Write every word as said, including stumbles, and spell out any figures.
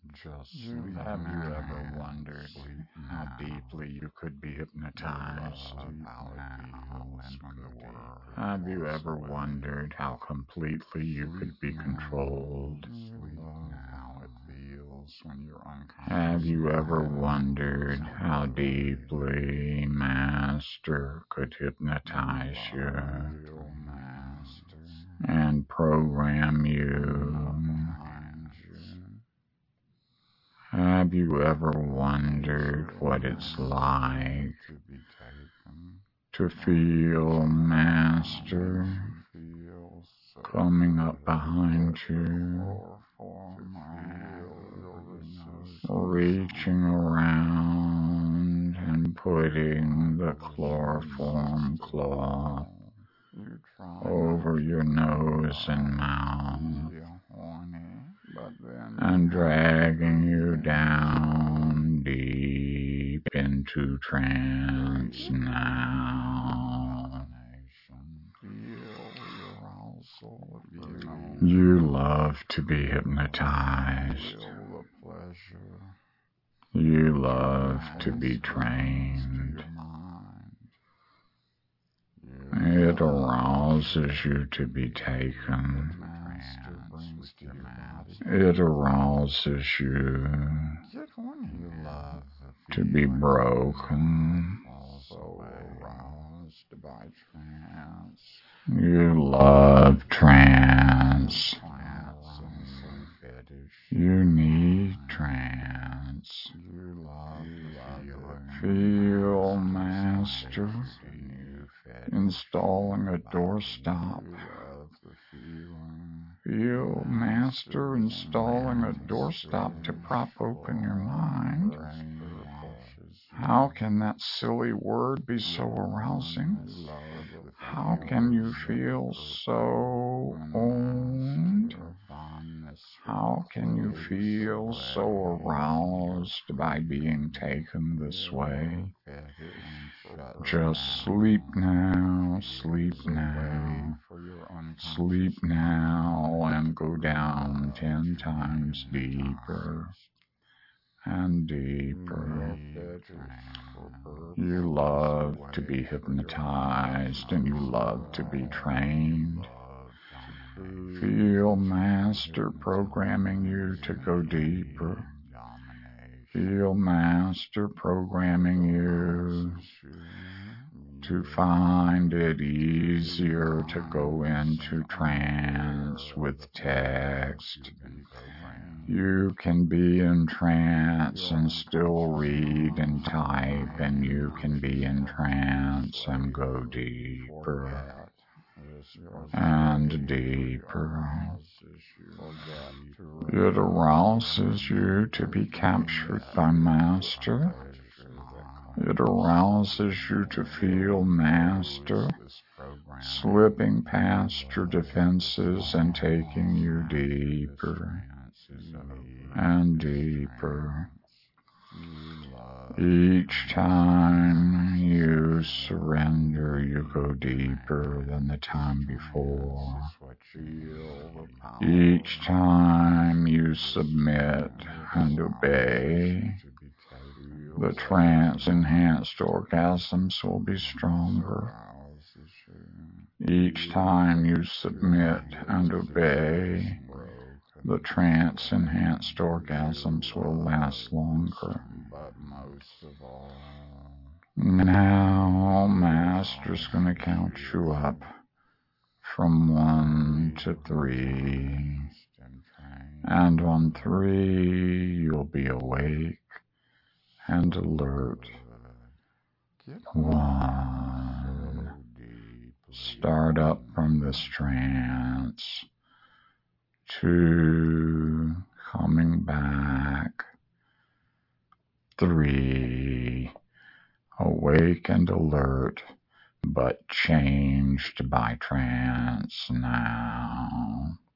Just sleep. Have you ever wondered how deeply you could be hypnotized? Have you ever wondered how completely you could be controlled? Have you ever wondered how deeply Master could hypnotize you and program you? Have you ever wondered what it's like to feel Master coming up behind you, reaching around and putting the chloroform cloth over your nose and mouth and dragging you down deep into trance now. You love to be hypnotized. You love to be trained. It arouses you to be taken. It arouses you to be broken. You love trance. You need trance. Feel Master installing a doorstop. Feel Master installing a doorstop to prop open your mind. How can that silly word be so arousing? How can you feel so owned? How can you feel so aroused by being taken this way? Just sleep now, sleep now, sleep now, and go down ten times deeper and deeper. You love to be hypnotized and you love to be trained. Feel Master programming you to go deeper. Feel Master programming you to find it easier to go into trance with text. You can be in trance and still read and type, and you can be in trance and go deeper and deeper. It arouses you to be captured by Master. It arouses you to feel Master slipping past your defenses and taking you deeper and deeper. Each time you surrender, you go deeper than the time before. Each time you submit and obey, the trance-enhanced orgasms will be stronger. Each time you submit and obey, the trance-enhanced orgasms will last longer. Now, Master's going to count you up from one to three. And on three, you'll be awake and alert. One. Start up from this trance. Two. Coming back. Three. Awake and alert, but changed by trance now.